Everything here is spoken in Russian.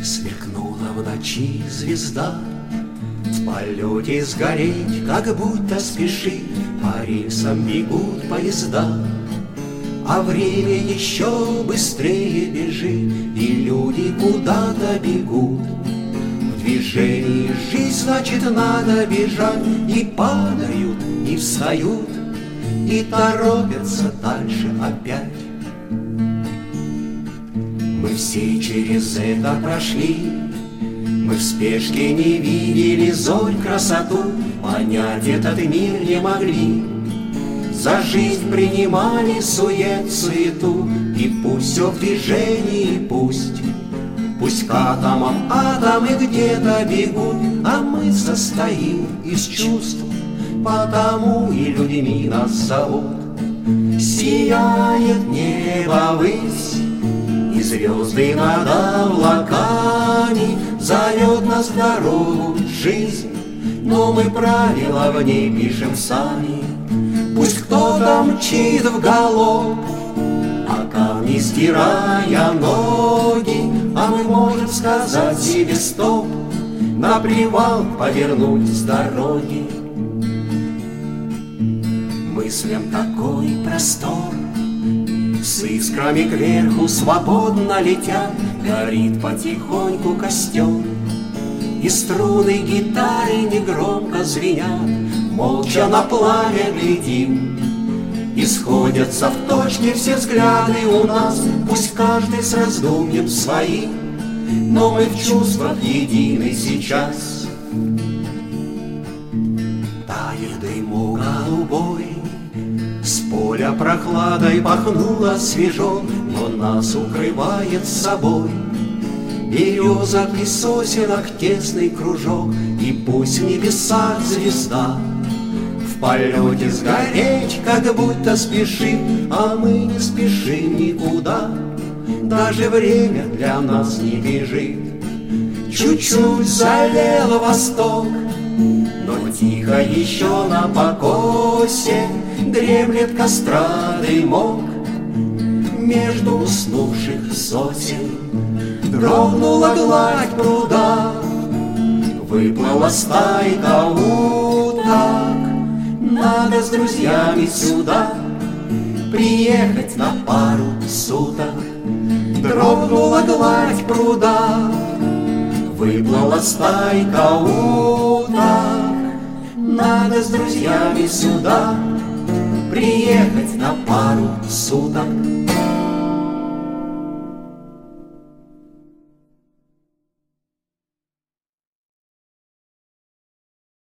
Сверкнула в ночи звезда, в полете сгореть, как будто спешит, по рельсам бегут поезда. А время еще быстрее бежит, и люди куда-то бегут. В движении жизнь, значит, надо бежать, и падают, и встают, и торопятся дальше опять. Мы все через это прошли, мы в спешке не видели зорь красоту, понять этот мир не могли. За жизнь принимали суету, и пусть все в движении, пусть к атомам атомы где-то бегут, а мы состоим из чувств, потому и людьми нас зовут. Сияет небо ввысь, и звезды над облаками зовет нас в дорогу жизнь, но мы правила в ней пишем сами. Пусть кто-то мчит вгалоп, а камни стирая ноги, а мы можем сказать себе стоп, на привал повернуть с дороги. Мыслям такой простор, с искрами кверху свободно летят, горит потихоньку костер, и струны гитары негромко звенят. Молча на пламя глядим, и сходятся в точке все взгляды у нас. Пусть каждый с раздумьем своим, но мы в чувствах едины сейчас. Тает дыму голубой, с поля прохладой пахнуло свежо, но нас укрывает с собой березок и сосенок тесный кружок. И пусть в небесах звезда в полете сгореть, как будто спешит, а мы не спешим никуда, даже время для нас не бежит. Чуть-чуть залил восток, но тихо еще на покосе дремлет костра дымок. Между уснувших сосен дрогнула гладь пруда, выплыла стайка уток. Надо с друзьями сюда приехать на пару суток. Дрогнула гладь пруда, выплыла стайка уток. Надо с друзьями сюда приехать на пару суток.